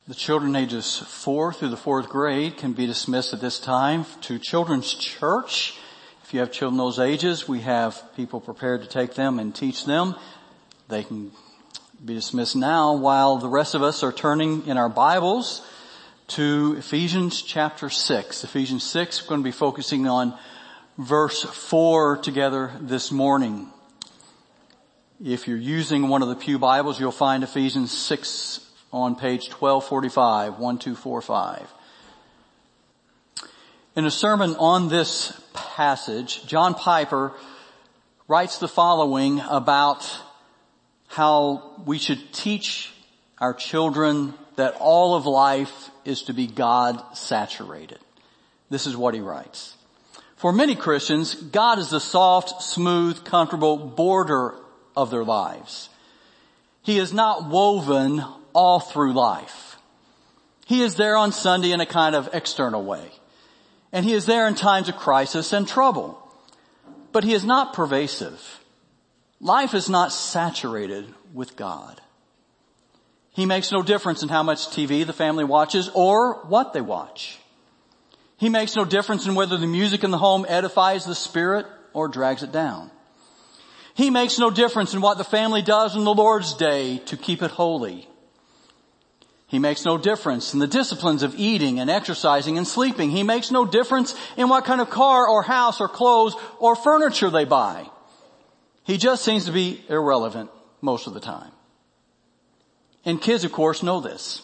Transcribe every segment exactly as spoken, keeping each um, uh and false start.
The children ages four through the fourth grade can be dismissed at this time to Children's Church. If you have children those ages, we have people prepared to take them and teach them. They can be dismissed now while the rest of us are turning in our Bibles to Ephesians chapter six. Ephesians six, we're going to be focusing on verse four together this morning. If you're using one of the Pew Bibles, you'll find Ephesians six on page twelve forty-five, one two four five. In a sermon on this passage, John Piper writes the following about how we should teach our children that all of life is to be God-saturated. This is what he writes. For many Christians, God is the soft, smooth, comfortable border of their lives. He is not woven all through life. He is there on Sunday in a kind of external way. And he is there in times of crisis and trouble. But he is not pervasive. Life is not saturated with God. He makes no difference in how much T V the family watches or what they watch. He makes no difference in whether the music in the home edifies the spirit or drags it down. He makes no difference in what the family does on the Lord's Day to keep it holy. He makes no difference in the disciplines of eating and exercising and sleeping. He makes no difference in what kind of car or house or clothes or furniture they buy. He just seems to be irrelevant most of the time. And kids, of course, know this.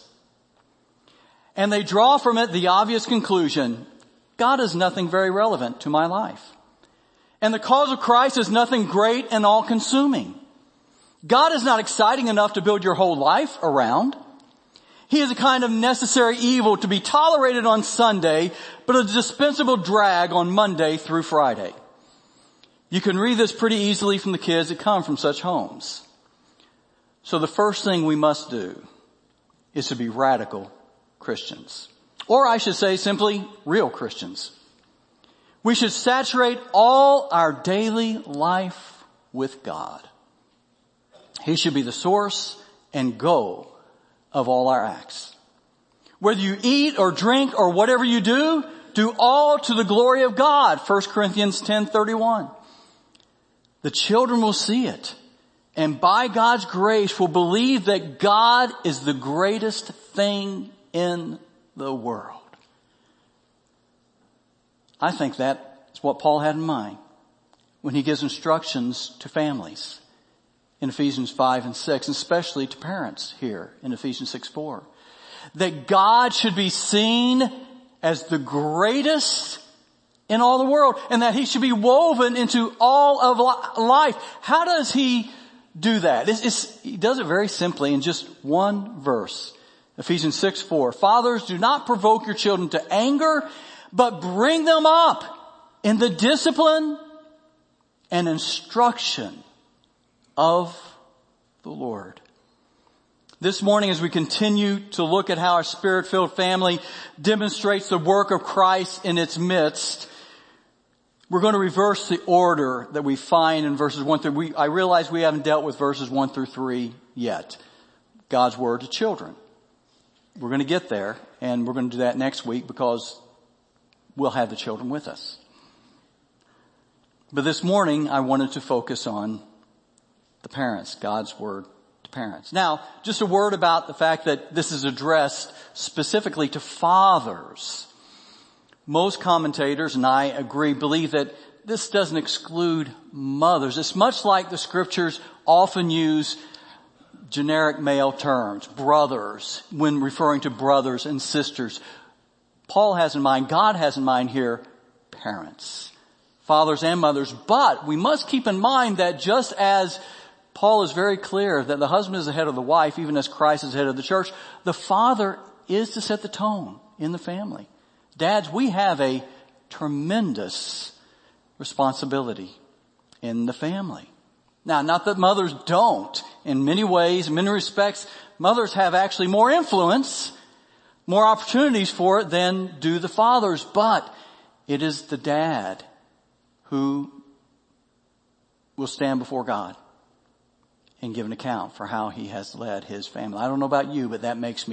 And they draw from it the obvious conclusion, God is nothing very relevant to my life. And the cause of Christ is nothing great and all-consuming. God is not exciting enough to build your whole life around. He is a kind of necessary evil to be tolerated on Sunday, but a dispensable drag on Monday through Friday. You can read this pretty easily from the kids that come from such homes. So the first thing we must do is to be radical Christians. Or I should say simply, real Christians. We should saturate all our daily life with God. He should be the source and goal of all our acts. Whether you eat or drink or whatever you do, do all to the glory of God. First Corinthians ten thirty-one. The children will see it, and by God's grace will believe that God is the greatest thing in the world. I think that is what Paul had in mind when he gives instructions to families in Ephesians five and six, and especially to parents here in Ephesians six four. That God should be seen as the greatest in all the world, and that he should be woven into all of life. How does he do that? It's, it's, he does it very simply in just one verse. Ephesians six four. Fathers, do not provoke your children to anger, but bring them up in the discipline and instruction of the Lord. This morning, as we continue to look at how our spirit-filled family demonstrates the work of Christ in its midst, we're going to reverse the order that we find in verses one through, we, I realize we haven't dealt with verses one through three yet. God's word to children. We're going to get there, and we're going to do that next week because we'll have the children with us. But this morning, I wanted to focus on the parents, God's word to parents. Now, just a word about the fact that this is addressed specifically to fathers. Most commentators, and I agree, believe that this doesn't exclude mothers. It's much like the scriptures often use generic male terms, brothers, when referring to brothers and sisters. Paul has in mind, God has in mind here, parents, fathers and mothers. But we must keep in mind that just as Paul is very clear that the husband is the head of the wife, even as Christ is the head of the church, the father is to set the tone in the family. Dads, we have a tremendous responsibility in the family. Now, not that mothers don't. In many ways, in many respects, mothers have actually more influence, more opportunities for it than do the fathers. But it is the dad who will stand before God and give an account for how he has led his family. I don't know about you, but that makes me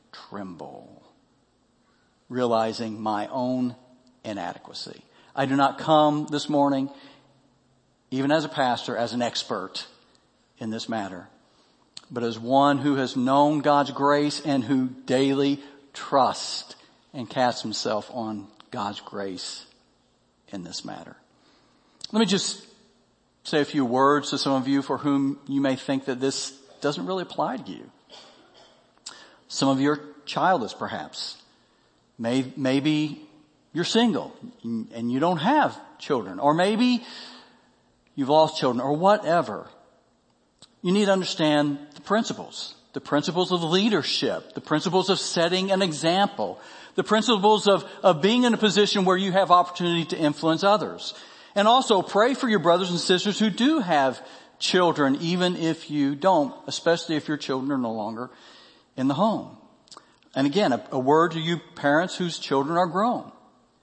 tremble, realizing my own inadequacy. I do not come this morning, even as a pastor, as an expert in this matter, but as one who has known God's grace and who daily trusts and casts himself on God's grace in this matter. Let me just say a few words to some of you for whom you may think that this doesn't really apply to you. Some of you are childless, perhaps. May, maybe you're single and you don't have children, or maybe you've lost children, or whatever. You need to understand the principles, the principles of leadership, the principles of setting an example, the principles of, of being in a position where you have opportunity to influence others. And also pray for your brothers and sisters who do have children, even if you don't, especially if your children are no longer in the home. And again, a, a word to you parents whose children are grown.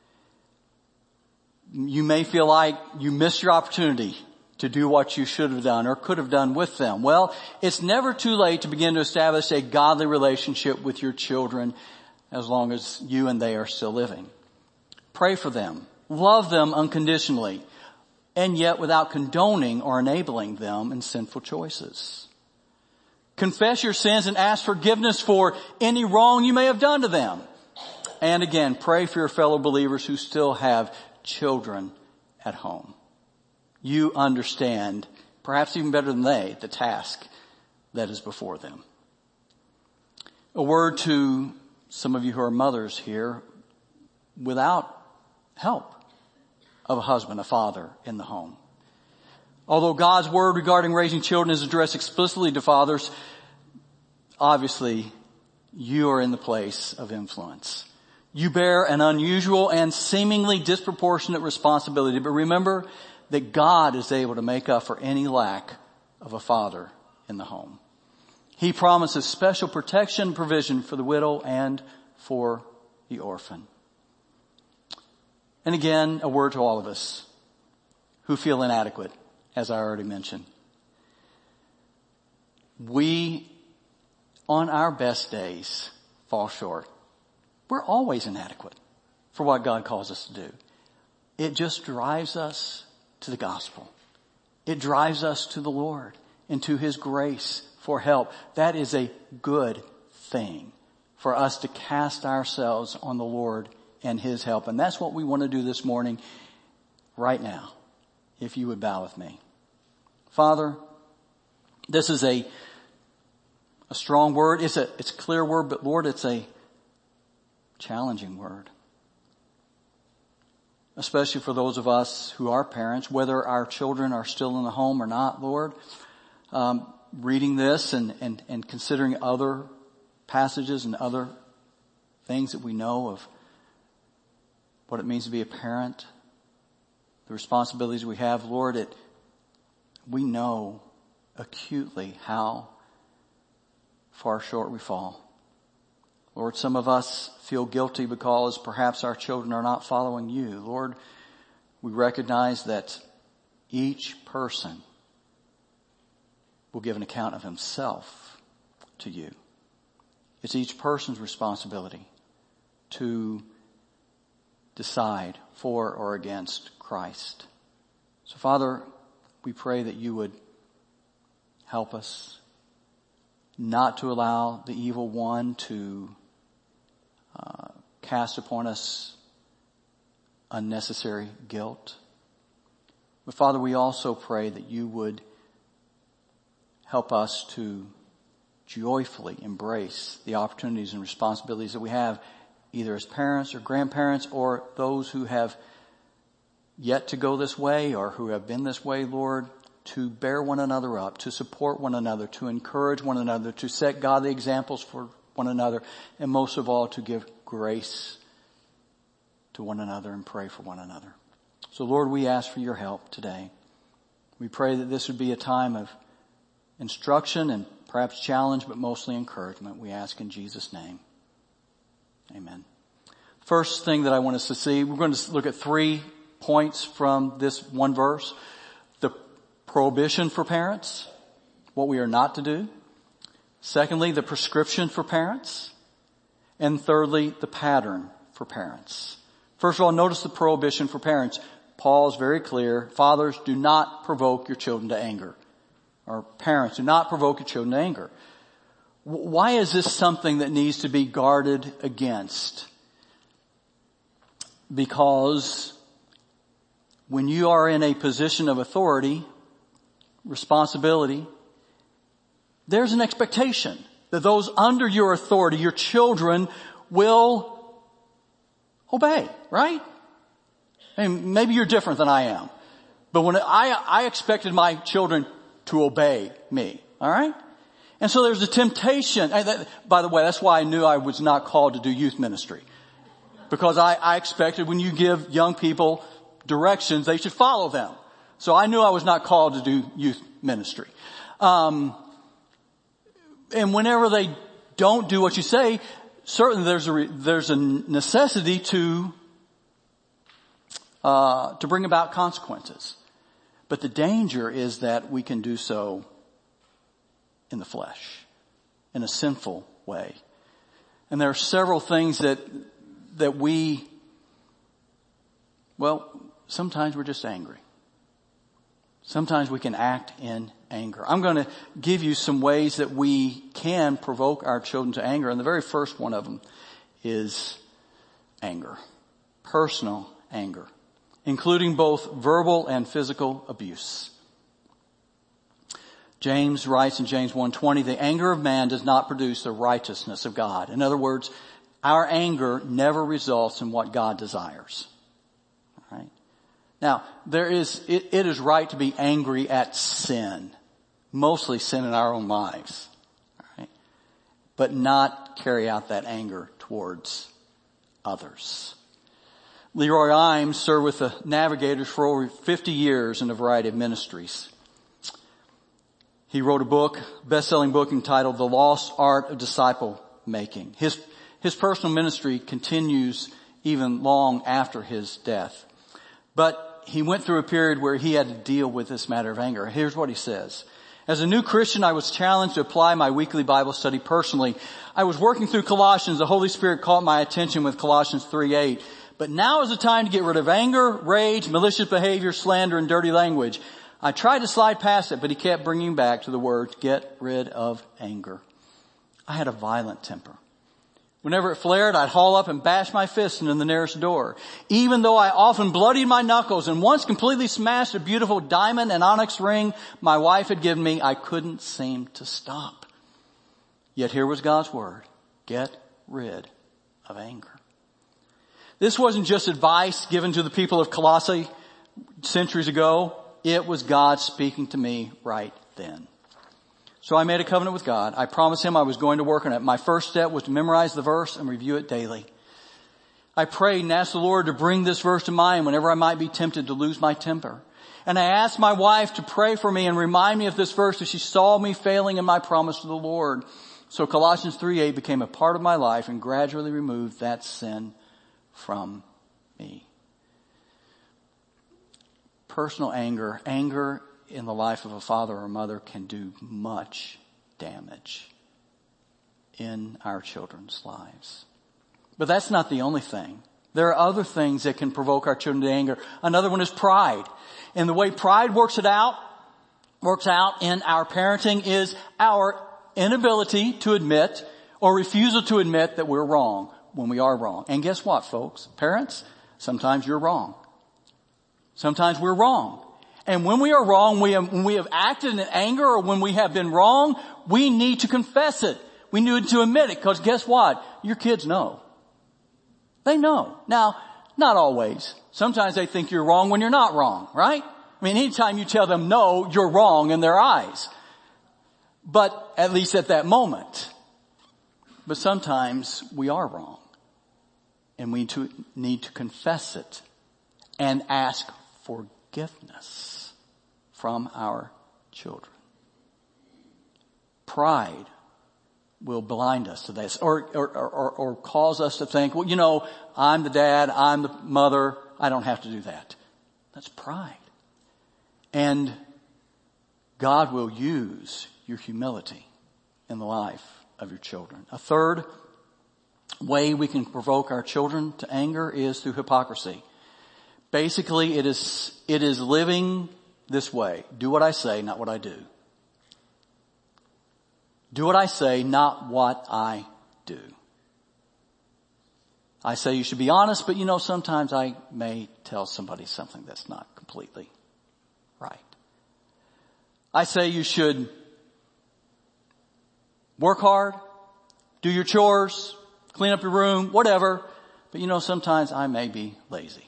You may feel like you missed your opportunity to do what you should have done or could have done with them. Well, it's never too late to begin to establish a godly relationship with your children as long as you and they are still living. Pray for them. Love them unconditionally, and yet without condoning or enabling them in sinful choices. Confess your sins and ask forgiveness for any wrong you may have done to them. And again, pray for your fellow believers who still have children at home. You understand, perhaps even better than they, the task that is before them. A word to some of you who are mothers here without help of a husband, a father in the home. Although God's word regarding raising children is addressed explicitly to fathers, obviously you are in the place of influence. You bear an unusual and seemingly disproportionate responsibility, but remember that God is able to make up for any lack of a father in the home. He promises special protection and provision for the widow and for the orphan. And again, a word to all of us who feel inadequate, as I already mentioned. We, on our best days, fall short. We're always inadequate for what God calls us to do. It just drives us to the gospel. It drives us to the Lord and to His grace for help. That is a good thing for us to cast ourselves on the Lord and His help. And that's what we want to do this morning, right now, if you would bow with me. Father, this is a, a strong word. It's a, it's a clear word, but Lord, it's a challenging word. Especially for those of us who are parents, whether our children are still in the home or not, Lord. Um, reading this and, and, and considering other passages and other things that we know of what it means to be a parent, the responsibilities we have, Lord, it, we know acutely how far short we fall. Lord, some of us feel guilty because perhaps our children are not following you. Lord, we recognize that each person will give an account of himself to you. It's each person's responsibility to decide for or against Christ. So, Father, we pray that you would help us not to allow the evil one to uh, cast upon us unnecessary guilt. But Father, we also pray that you would help us to joyfully embrace the opportunities and responsibilities that we have, either as parents or grandparents or those who have yet to go this way or who have been this way, Lord, to bear one another up, to support one another, to encourage one another, to set godly examples for one another, and most of all, to give grace to one another and pray for one another. So, Lord, we ask for your help today. We pray that this would be a time of instruction and perhaps challenge, but mostly encouragement. We ask in Jesus' name. Amen. First thing that I want us to see, we're going to look at three points from this one verse. The prohibition for parents, what we are not to do. Secondly, the prescription for parents. And thirdly, the pattern for parents. First of all, notice the prohibition for parents. Paul is very clear. Fathers, do not provoke your children to anger. Or parents, do not provoke your children to anger. Why is this something that needs to be guarded against? Because when you are in a position of authority, responsibility, there's an expectation that those under your authority, your children, will obey, right? I mean, maybe you're different than I am. But when I, I expected my children to obey me, all right? And so there's a temptation. By the way, that's why I knew I was not called to do youth ministry. Because I, I expected when you give young people directions, they should follow them. So I knew I was not called to do youth ministry. Um, and whenever they don't do what you say, certainly there's a, there's a necessity to, uh, to bring about consequences. But the danger is that we can do so in the flesh, in a sinful way. And there are several things that, that we, well, sometimes we're just angry. Sometimes we can act in anger. I'm going to give you some ways that we can provoke our children to anger. And the very first one of them is anger. Personal anger, including both verbal and physical abuse. James writes in James one twenty, the anger of man does not produce the righteousness of God. In other words, our anger never results in what God desires. All right? Now, there is, it, it is right to be angry at sin. Mostly sin in our own lives. All right? But not carry out that anger towards others. Leroy Imes served with the Navigators for over fifty years in a variety of ministries. He wrote a book, best-selling book entitled The Lost Art of Disciple Making. His, his personal ministry continues even long after his death. But he went through a period where he had to deal with this matter of anger. Here's what he says. As a new Christian, I was challenged to apply my weekly Bible study personally. I was working through Colossians. The Holy Spirit caught my attention with Colossians three eight. But now is the time to get rid of anger, rage, malicious behavior, slander, and dirty language. I tried to slide past it, but he kept bringing back to the word, get rid of anger. I had a violent temper. Whenever it flared, I'd haul up and bash my fist into the nearest door. Even though I often bloodied my knuckles and once completely smashed a beautiful diamond and onyx ring my wife had given me, I couldn't seem to stop. Yet here was God's word. Get rid of anger. This wasn't just advice given to the people of Colossae centuries ago. It was God speaking to me right then. So I made a covenant with God. I promised him I was going to work on it. My first step was to memorize the verse and review it daily. I prayed and asked the Lord to bring this verse to mind whenever I might be tempted to lose my temper. And I asked my wife to pray for me and remind me of this verse as she saw me failing in my promise to the Lord. So Colossians three eight became a part of my life and gradually removed that sin from me. Personal anger, anger in the life of a father or mother can do much damage in our children's lives. But that's not the only thing. There are other things that can provoke our children to anger. Another one is pride. And the way pride works it out, works out in our parenting is our inability to admit or refusal to admit that we're wrong when we are wrong. And guess what, folks? Parents, sometimes you're wrong. Sometimes we're wrong. And when we are wrong, we have, when we have acted in anger or when we have been wrong, we need to confess it. We need to admit it because guess what? Your kids know. They know. Now, not always. Sometimes they think you're wrong when you're not wrong, right? I mean, anytime you tell them no, you're wrong in their eyes. But at least at that moment. But sometimes we are wrong. And we to, need to confess it and ask forgiveness from our children. Pride will blind us to this or, or, or, or cause us to think, well, you know, I'm the dad, I'm the mother, I don't have to do that. That's pride. And God will use your humility in the life of your children. A third way we can provoke our children to anger is through hypocrisy. Basically, it is, it is living this way. Do what I say, not what I do. Do what I say, not what I do. I say you should be honest, but you know, sometimes I may tell somebody something that's not completely right. I say you should work hard, do your chores, clean up your room, whatever, but you know, sometimes I may be lazy.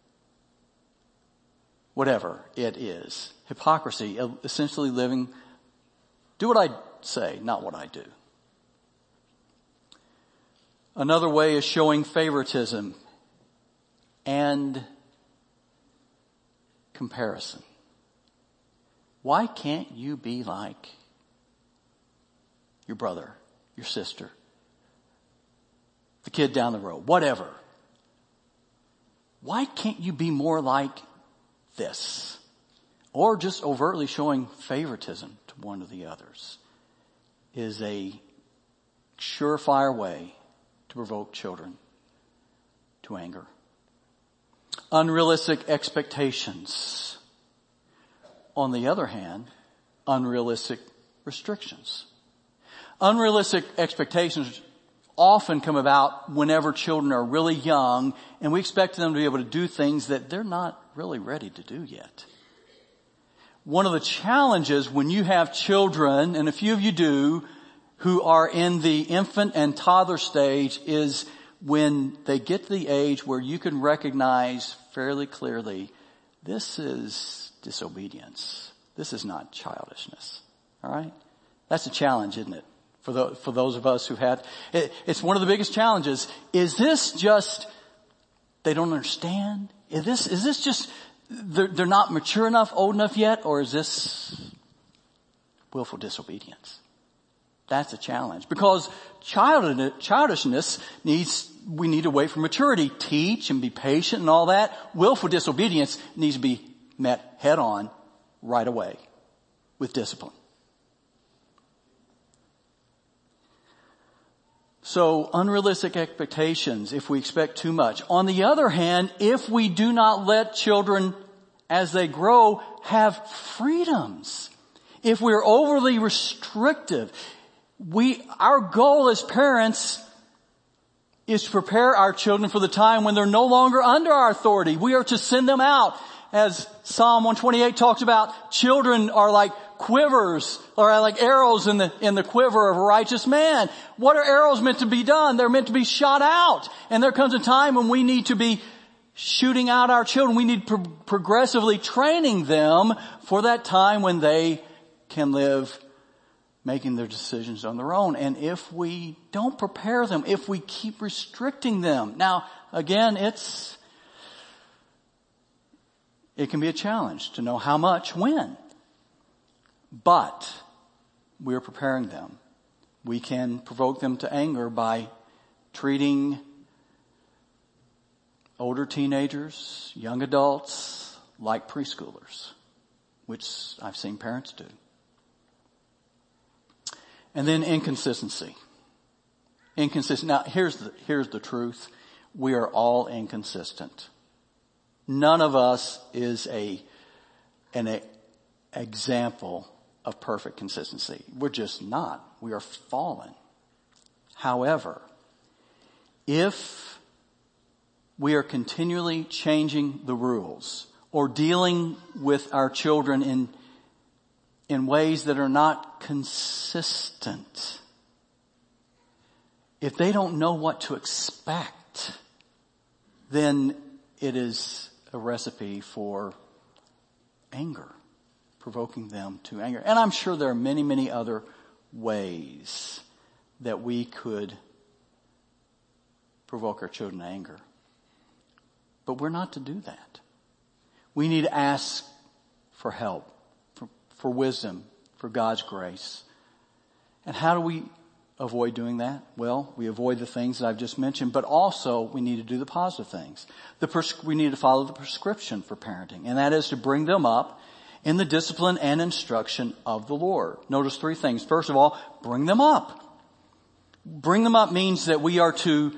Whatever it is. Hypocrisy, essentially living, do what I say, not what I do. Another way is showing favoritism and comparison. Why can't you be like your brother, your sister, the kid down the road, whatever? Why can't you be more like this? Or just overtly showing favoritism to one of the others is a surefire way to provoke children to anger. Unrealistic expectations. On the other hand, unrealistic restrictions. Unrealistic expectations often come about whenever children are really young and we expect them to be able to do things that they're not really ready to do yet. One of the challenges when you have children, and a few of you do, who are in the infant and toddler stage is when they get to the age where you can recognize fairly clearly, this is disobedience. This is not childishness. All right? That's a challenge, isn't it? For the, for those of us who've had, it, it's one of the biggest challenges. Is this just, they don't understand? Is this, is this just, they're, they're not mature enough, old enough yet? Or is this willful disobedience? That's a challenge. Because childishness needs, we need to wait for maturity. Teach and be patient and all that. Willful disobedience needs to be met head on right away with discipline. So unrealistic expectations if we expect too much. On the other hand, if we do not let children as they grow have freedoms, if we're overly restrictive, we, our goal as parents is to prepare our children for the time when they're no longer under our authority. We are to send them out. As Psalm one twenty-eight talks about, children are like quivers or like arrows in the, in the quiver of a righteous man. What are arrows meant to be done? They're meant to be shot out. And there comes a time when we need to be shooting out our children. We need pro- progressively training them for that time when they can live making their decisions on their own. And if we don't prepare them, if we keep restricting them, now again, it's, it can be a challenge to know how much, when. But we are preparing them. We can provoke them to anger by treating older teenagers, young adults, like preschoolers, which I've seen parents do. And then inconsistency. Inconsistent. Now here's the, here's the truth. We are all inconsistent. None of us is a, an a, example of perfect consistency. We're just not. We are fallen. However, if we are continually changing the rules or dealing with our children in in ways that are not consistent, if they don't know what to expect, then it is a recipe for anger, provoking them to anger. And I'm sure there are many, many other ways that we could provoke our children to anger. But we're not to do that. We need to ask for help, for, for wisdom, for God's grace. And how do we avoid doing that? Well, we avoid the things that I've just mentioned, but also we need to do the positive things. The pres- we need to follow the prescription for parenting, and that is to bring them up in the discipline and instruction of the Lord. Notice three things. First of all, bring them up. Bring them up means that we are to,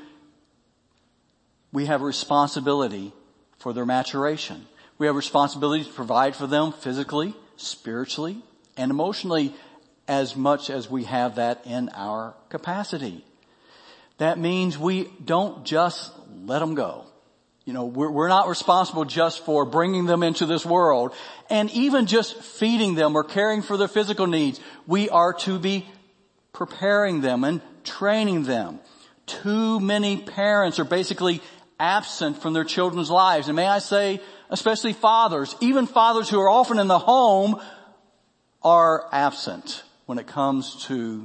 we have a responsibility for their maturation. We have a responsibility to provide for them physically, spiritually, and emotionally as much as we have that in our capacity. That means we don't just let them go. You know, we're, we're not responsible just for bringing them into this world and even just feeding them or caring for their physical needs. We are to be preparing them and training them. Too many parents are basically absent from their children's lives. And may I say, especially fathers, even fathers who are often in the home are absent when it comes to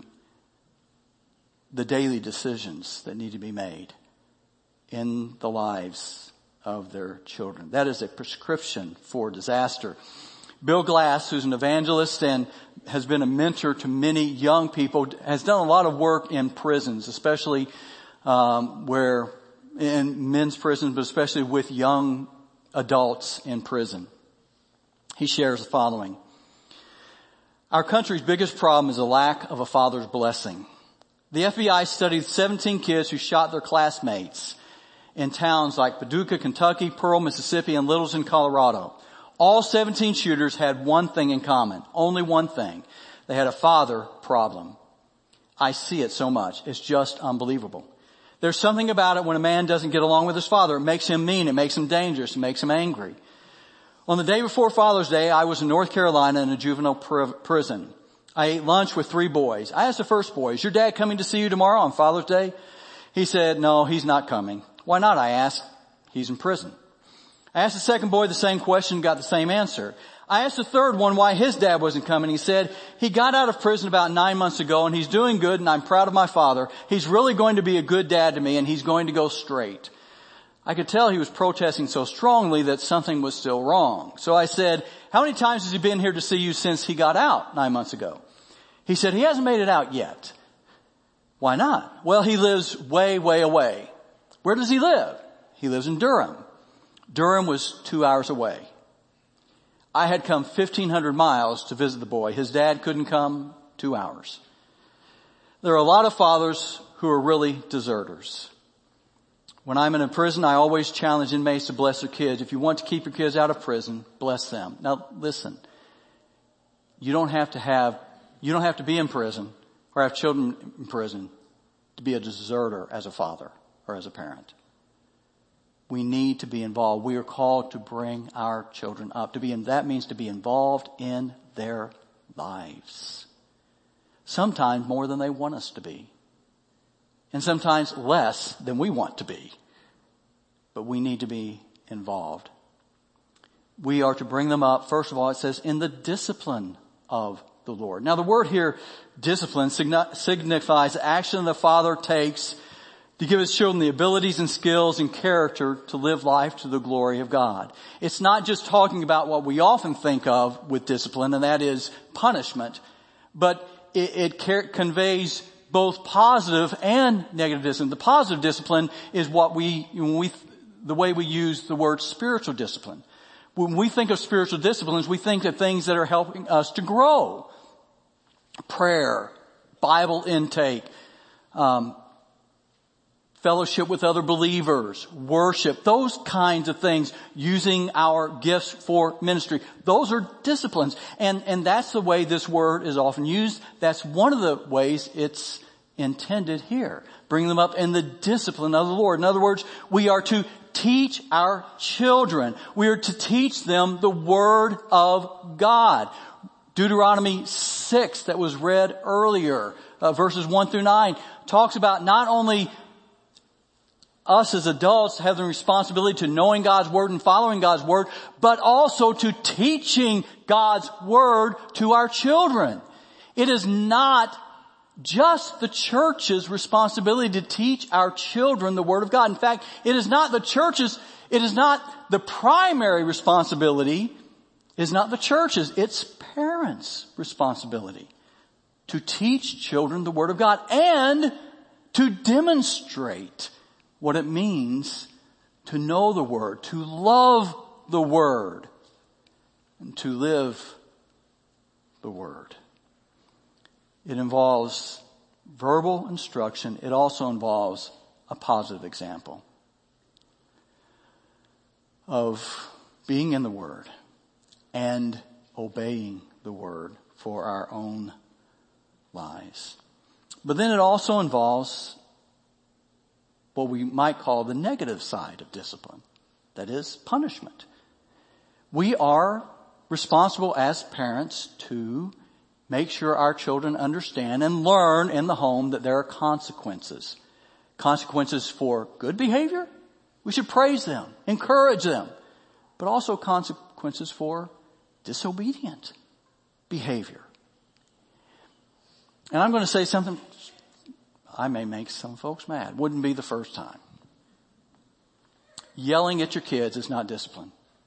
the daily decisions that need to be made in the lives of their children. That is a prescription for disaster. Bill Glass, who's an evangelist and has been a mentor to many young people, has done a lot of work in prisons, especially um, where in men's prisons, but especially with young adults in prison. He shares the following. Our country's biggest problem is a lack of a father's blessing. The F B I studied seventeen kids who shot their classmates in towns like Paducah, Kentucky, Pearl, Mississippi, and Littleton, Colorado. All seventeen shooters had one thing in common. Only one thing. They had a father problem. I see it so much. It's just unbelievable. There's something about it when a man doesn't get along with his father. It makes him mean. It makes him dangerous. It makes him angry. On the day before Father's Day, I was in North Carolina in a juvenile pr- prison. I ate lunch with three boys. I asked the first boy, is your dad coming to see you tomorrow on Father's Day? He said, no, he's not coming. Why not? I asked. He's in prison. I asked the second boy the same question, got the same answer. I asked the third one why his dad wasn't coming. He said, he got out of prison about nine months ago and he's doing good and I'm proud of my father. He's really going to be a good dad to me and he's going to go straight. I could tell he was protesting so strongly that something was still wrong. So I said, how many times has he been here to see you since he got out nine months ago? He said, he hasn't made it out yet. Why not? Well, he lives way, way away. Where does he live? He lives in Durham. Durham was two hours away. I had come fifteen hundred miles to visit the boy. His dad couldn't come two hours. There are a lot of fathers who are really deserters. When I'm in a prison, I always challenge inmates to bless their kids. If you want to keep your kids out of prison, bless them. Now listen, you don't have to have, you don't have to be in prison or have children in prison to be a deserter as a father or as a parent. We need to be involved. We are called to bring our children up. To be in, that means to be involved in their lives. Sometimes more than they want us to be. And sometimes less than we want to be. But we need to be involved. We are to bring them up, first of all, it says, in the discipline of the Lord. Now the word here, discipline, signifies the action the father takes to give his children the abilities and skills and character to live life to the glory of God. It's not just talking about what we often think of with discipline, and that is punishment, but it, it car- conveys both positive and negative discipline. The positive discipline is what we, when we, the way we use the word spiritual discipline. When we think of spiritual disciplines, we think of things that are helping us to grow. Prayer, Bible intake, um, fellowship with other believers, worship, those kinds of things, using our gifts for ministry. Those are disciplines. And, and that's the way this word is often used. That's one of the ways it's intended here. Bring them up in the discipline of the Lord. In other words, we are to teach our children. We are to teach them the Word of God. Deuteronomy six that was read earlier, uh, verses one through nine, talks about not only us as adults have the responsibility to knowing God's Word and following God's Word, but also to teaching God's Word to our children. It is not just the church's responsibility to teach our children the Word of God. In fact, it is not the church's, it is not the primary responsibility, it is not the church's, it's parents' responsibility to teach children the Word of God and to demonstrate what it means to know the Word, to love the Word, and to live the Word. It involves verbal instruction, it also involves a positive example of being in the Word and obeying the Word for our own lives. But then it also involves what we might call the negative side of discipline. That is punishment. We are responsible as parents to make sure our children understand and learn in the home that there are consequences. Consequences for good behavior. We should praise them, encourage them, but also consequences for disobedient behavior. And I'm going to say something I may make some folks mad. Wouldn't be the first time. Yelling at your kids is not discipline.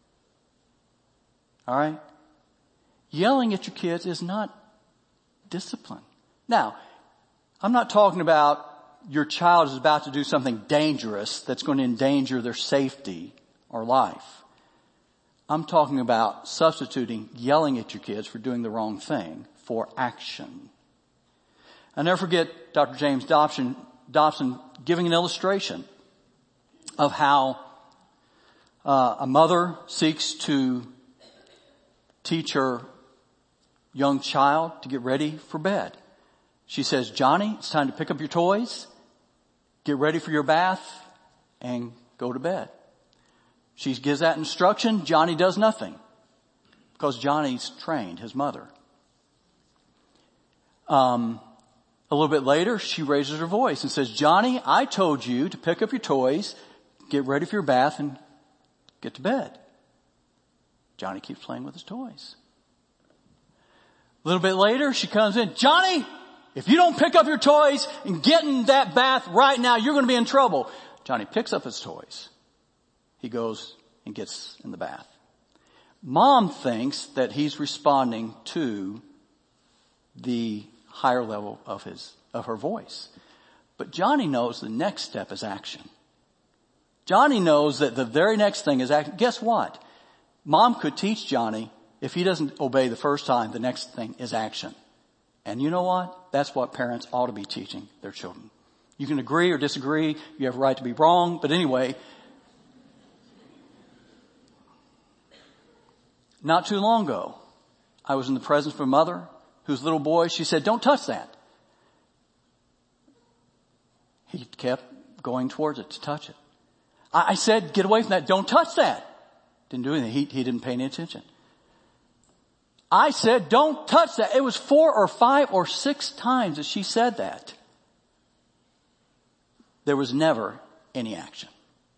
All right? Yelling at your kids is not discipline. Now, I'm not talking about your child is about to do something dangerous that's going to endanger their safety or life. I'm talking about substituting yelling at your kids for doing the wrong thing for action. I'll never forget Doctor James Dobson, Dobson giving an illustration of how uh, a mother seeks to teach her young child to get ready for bed. She says, Johnny, it's time to pick up your toys, get ready for your bath, and go to bed. She gives that instruction. Johnny does nothing because Johnny's trained his mother. Um, a little bit later, she raises her voice and says, Johnny, I told you to pick up your toys, get ready for your bath, and get to bed. Johnny keeps playing with his toys. A little bit later, she comes in, Johnny, if you don't pick up your toys and get in that bath right now, you're going to be in trouble. Johnny picks up his toys. He goes and gets in the bath. Mom thinks that he's responding to the higher level of his, of her voice. But Johnny knows the next step is action. Johnny knows that the very next thing is action. Guess what? Mom could teach Johnny, if he doesn't obey the first time, the next thing is action. And you know what? That's what parents ought to be teaching their children. You can agree or disagree. You have a right to be wrong. But anyway, not too long ago, I was in the presence of a mother whose little boy, she said, don't touch that. He kept going towards it to touch it. I, I said, get away from that. Don't touch that. Didn't do anything. He, he didn't pay any attention. I said, don't touch that. It was four or five or six times that she said that. There was never any action.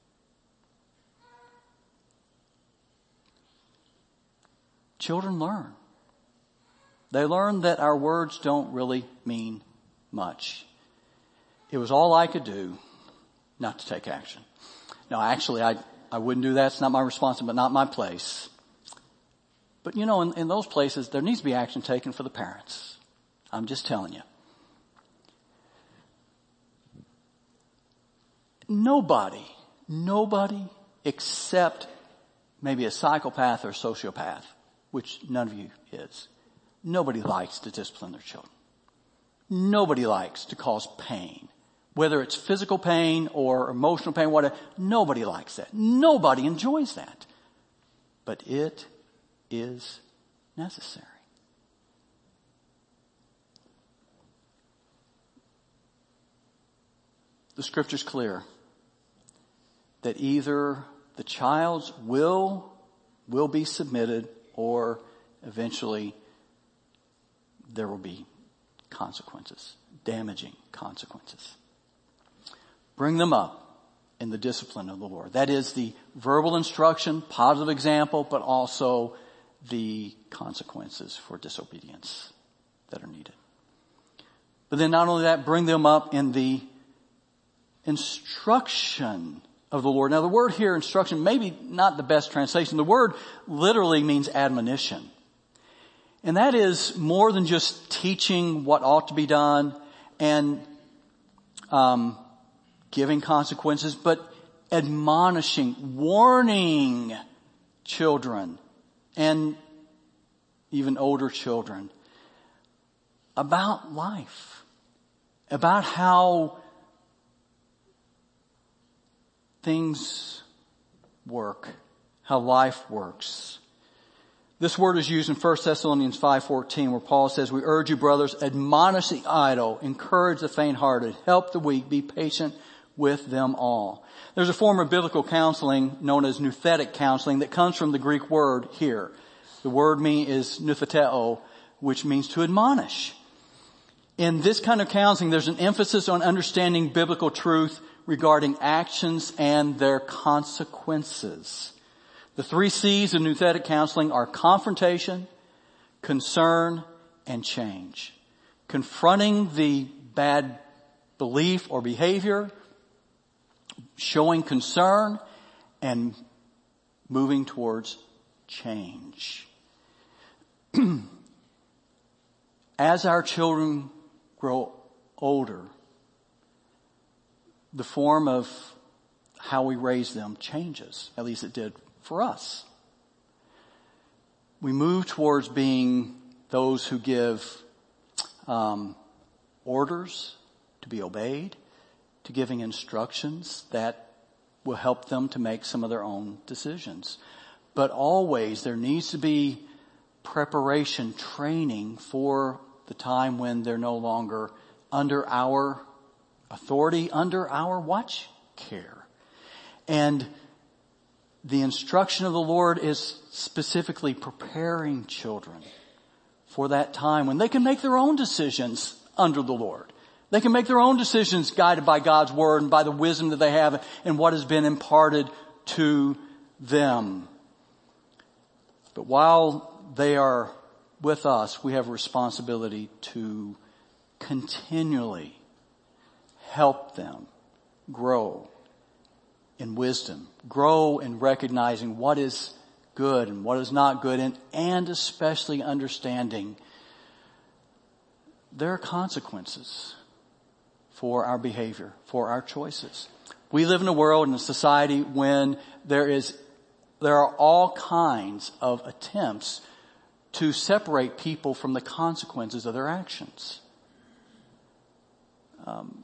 Children learn. They learn that our words don't really mean much. It was all I could do not to take action. No, actually, I, I wouldn't do that. It's not my responsibility, but not my place. But you know, in, in those places, there needs to be action taken for the parents. I'm just telling you. Nobody, nobody except maybe a psychopath or a sociopath, which none of you is. Nobody likes to discipline their children. Nobody likes to cause pain. Whether it's physical pain or emotional pain, whatever, nobody likes that. Nobody enjoys that. But it is necessary. The scripture's clear that either the child's will will be submitted or eventually there will be consequences, damaging consequences. Bring them up in the discipline of the Lord. That is the verbal instruction, positive example, but also the consequences for disobedience that are needed. But then not only that, bring them up in the instruction of the Lord. Now the word here, instruction, maybe not the best translation. The word literally means admonition. And that is more than just teaching what ought to be done and um, giving consequences, but admonishing, warning children and even older children about life, about how things work, how life works. This word is used in First Thessalonians five fourteen, where Paul says, we urge you, brothers, admonish the idle, encourage the faint-hearted, help the weak, be patient with them all. There's a form of biblical counseling known as nouthetic counseling that comes from the Greek word here. The word mean is noutheteo, which means to admonish. In this kind of counseling, there's an emphasis on understanding biblical truth regarding actions and their consequences. The three C's of nouthetic counseling are confrontation, concern, and change. Confronting the bad belief or behavior, showing concern, and moving towards change. As our children grow older, the form of how we raise them changes. At least it did for us. We move towards being those who give um, orders to be obeyed, to giving instructions that will help them to make some of their own decisions. But always there needs to be preparation, training for the time when they're no longer under our authority, under our watch care. And the instruction of the Lord is specifically preparing children for that time when they can make their own decisions under the Lord. They can make their own decisions guided by God's word and by the wisdom that they have and what has been imparted to them. But while they are with us, we have a responsibility to continually help them grow in wisdom, grow in recognizing what is good and what is not good, and, and especially understanding there are consequences for our behavior, for our choices. We live in a world and a society when there is, there are all kinds of attempts to separate people from the consequences of their actions. Um,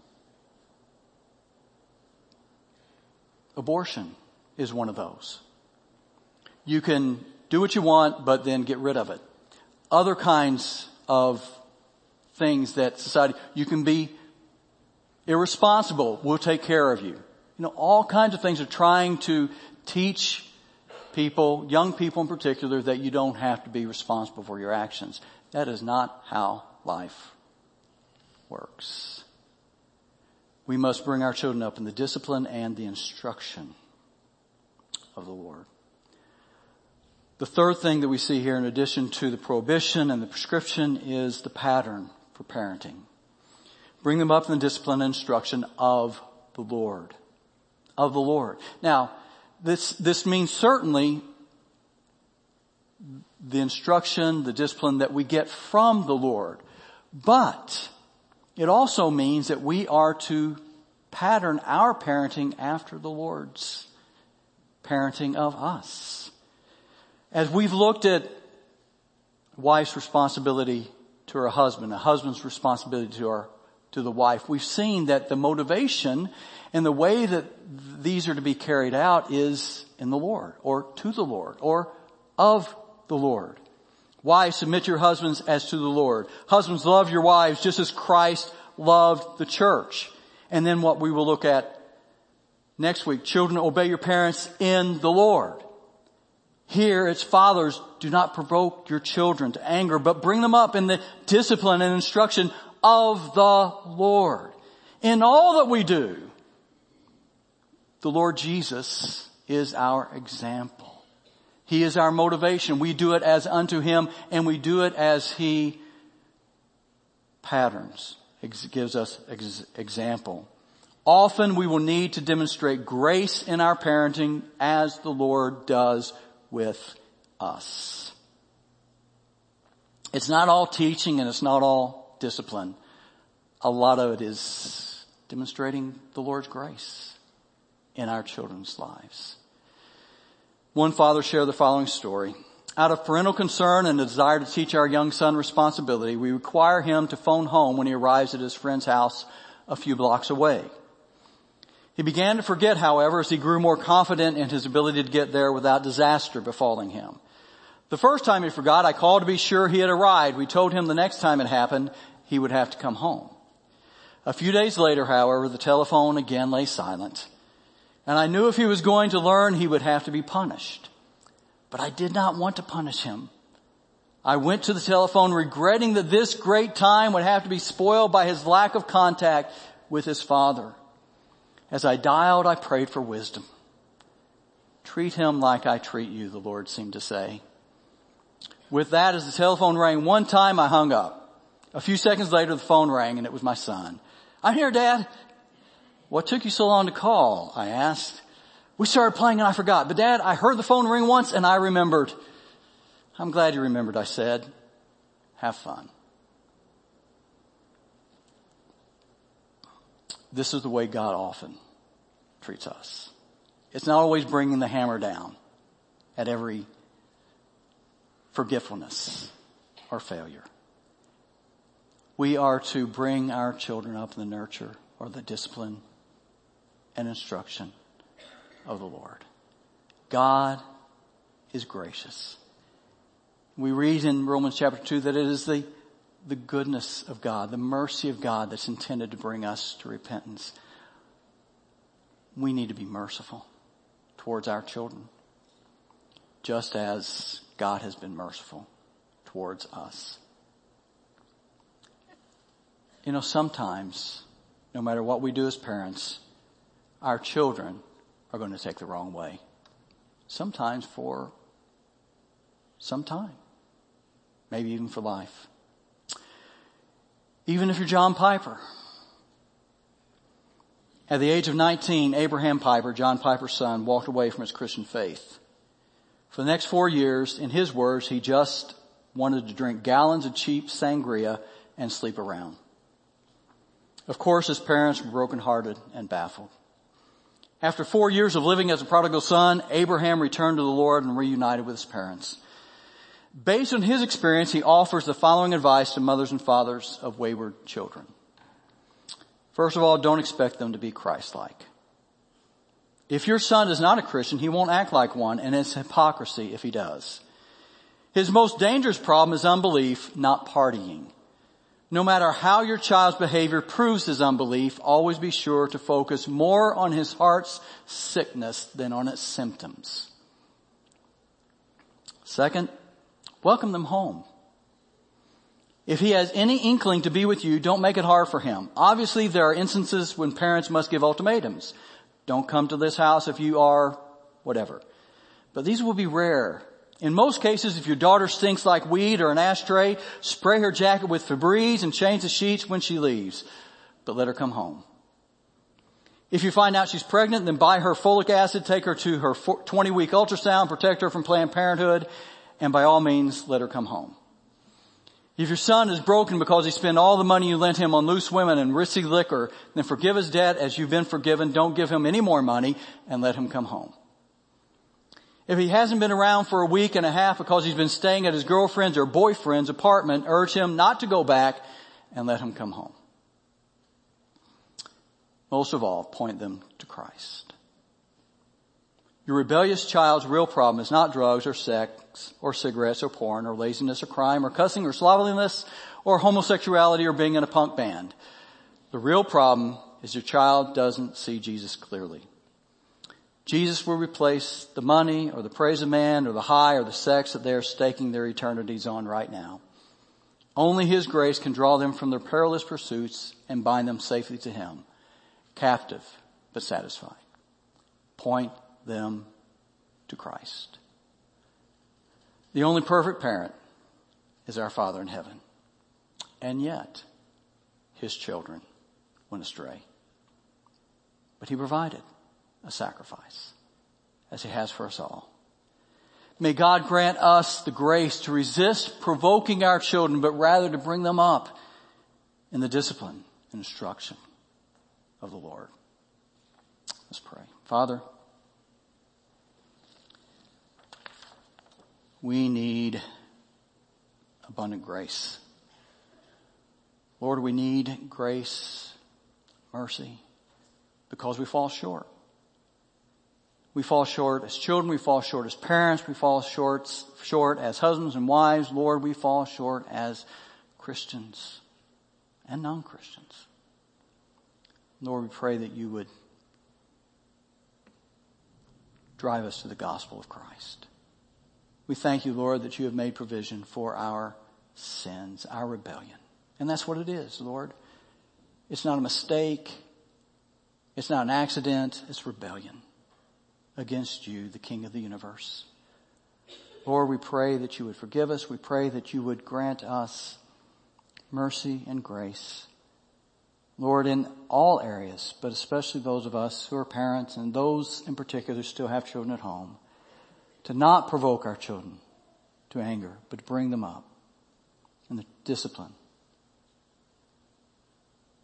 Abortion is one of those. You can do what you want, but then get rid of it. Other kinds of things that society, you can be irresponsible, we'll take care of you. You know, all kinds of things are trying to teach people, young people in particular, that you don't have to be responsible for your actions. That is not how life works. We must bring our children up in the discipline and the instruction of the Lord. The third thing that we see here, in addition to the prohibition and the prescription, is the pattern for parenting. Bring them up in the discipline and instruction of the Lord. Of the Lord. Now, this, this means certainly the instruction, the discipline that we get from the Lord. But it also means that we are to pattern our parenting after the Lord's parenting of us. As we've looked at a wife's responsibility to her husband, a husband's responsibility to her, to the wife, we've seen that the motivation and the way that these are to be carried out is in the Lord, or to the Lord, or of the Lord. Wives, submit to your husbands as to the Lord. Husbands, love your wives just as Christ loved the church. And then what we will look at next week, children, obey your parents in the Lord. Here it's fathers, do not provoke your children to anger, but bring them up in the discipline and instruction of the Lord. In all that we do, the Lord Jesus is our example. He is our motivation. We do it as unto Him, and we do it as He patterns, gives us ex- example. Often we will need to demonstrate grace in our parenting as the Lord does with us. It's not all teaching and it's not all discipline. A lot of it is demonstrating the Lord's grace in our children's lives. One father shared the following story. Out of parental concern and a desire to teach our young son responsibility, we require him to phone home when he arrives at his friend's house a few blocks away. He began to forget, however, as he grew more confident in his ability to get there without disaster befalling him. The first time he forgot, I called to be sure he had arrived. We told him the next time it happened, he would have to come home. A few days later, however, the telephone again lay silent. And I knew if he was going to learn, he would have to be punished. But I did not want to punish him. I went to the telephone regretting that this great time would have to be spoiled by his lack of contact with his father. As I dialed, I prayed for wisdom. Treat him like I treat you, the Lord seemed to say. With that, as the telephone rang one time, I hung up. A few seconds later, the phone rang, and it was my son. I'm here, Dad. What took you so long to call? I asked. We started playing and I forgot. But Dad, I heard the phone ring once and I remembered. I'm glad you remembered, I said. Have fun. This is the way God often treats us. It's not always bringing the hammer down at every forgetfulness or failure. We are to bring our children up in the nurture or the discipline and instruction of the Lord. God is gracious. We read in Romans chapter two that it is the, the goodness of God, the mercy of God that's intended to bring us to repentance. We need to be merciful towards our children, just as God has been merciful towards us. You know, sometimes, no matter what we do as parents, our children are going to take the wrong way. Sometimes for some time. Maybe even for life. Even if you're John Piper. At the age of nineteen, Abraham Piper, John Piper's son, walked away from his Christian faith. For the next four years, in his words, he just wanted to drink gallons of cheap sangria and sleep around. Of course, his parents were brokenhearted and baffled. After four years of living as a prodigal son, Abraham returned to the Lord and reunited with his parents. Based on his experience, he offers the following advice to mothers and fathers of wayward children. First of all, don't expect them to be Christ-like. If your son is not a Christian, he won't act like one, and it's hypocrisy if he does. His most dangerous problem is unbelief, not partying. No matter how your child's behavior proves his unbelief, always be sure to focus more on his heart's sickness than on its symptoms. Second, welcome them home. If he has any inkling to be with you, don't make it hard for him. Obviously, there are instances when parents must give ultimatums. Don't come to this house if you are whatever. But these will be rare. In most cases, if your daughter stinks like weed or an ashtray, spray her jacket with Febreze and change the sheets when she leaves. But let her come home. If you find out she's pregnant, then buy her folic acid, take her to her twenty-week ultrasound, protect her from Planned Parenthood, and by all means, let her come home. If your son is broken because he spent all the money you lent him on loose women and risky liquor, then forgive his debt as you've been forgiven. Don't give him any more money and let him come home. If he hasn't been around for a week and a half because he's been staying at his girlfriend's or boyfriend's apartment, urge him not to go back and let him come home. Most of all, point them to Christ. Your rebellious child's real problem is not drugs or sex or cigarettes or porn or laziness or crime or cussing or slovenliness or homosexuality or being in a punk band. The real problem is your child doesn't see Jesus clearly. Jesus will replace the money or the praise of man or the high or the sex that they are staking their eternities on right now. Only His grace can draw them from their perilous pursuits and bind them safely to Him, captive but satisfied. Point them to Christ. The only perfect parent is our Father in heaven. And yet, His children went astray. But He provided a sacrifice, as He has for us all. May God grant us the grace to resist provoking our children, but rather to bring them up in the discipline and instruction of the Lord. Let's pray. Father, we need abundant grace. Lord, we need grace, mercy, because we fall short. We fall short as children, we fall short as parents, we fall short, short as husbands and wives. Lord, we fall short as Christians and non-Christians. Lord, we pray that you would drive us to the gospel of Christ. We thank you, Lord, that you have made provision for our sins, our rebellion. And that's what it is, Lord. It's not a mistake. It's not an accident. It's rebellion against you, the King of the universe. Lord, we pray that you would forgive us. We pray that you would grant us mercy and grace. Lord, in all areas, but especially those of us who are parents and those in particular who still have children at home, to not provoke our children to anger, but to bring them up in the discipline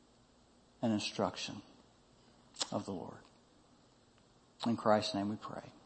and instruction of the Lord. In Christ's name we pray.